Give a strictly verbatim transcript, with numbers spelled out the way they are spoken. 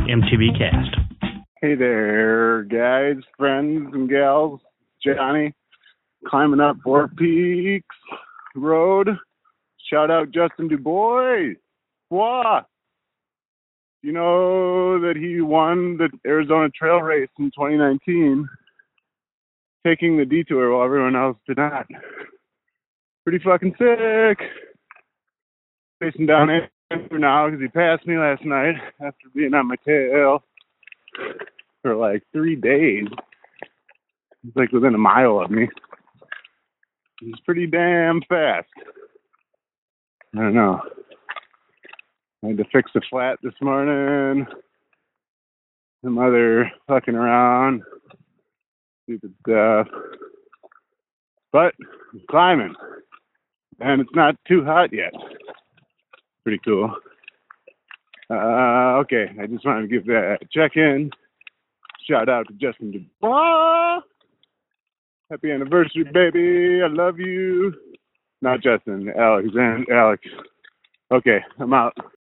M T V Cast. Hey there, guys, friends, and gals. Johnny, climbing up Four Peaks Road. Shout out Justin DuBois. Wah! You know that he won the Arizona Trail Race in twenty nineteen, taking the detour while everyone else did not. Pretty fucking sick. Facing down Andrew now because he passed me last night after being on my tail for like three days. He's like within a mile of me. He's pretty damn fast. I don't know. I had to fix the flat this morning. Some other fucking around. Stupid stuff. But I'm climbing. And it's not too hot yet. Pretty cool. Uh, okay, I just wanted to give that a check-in. Shout out to Justin DuBois. Happy anniversary, baby. I love you. Not Justin, Alex. Alex. Okay, I'm out.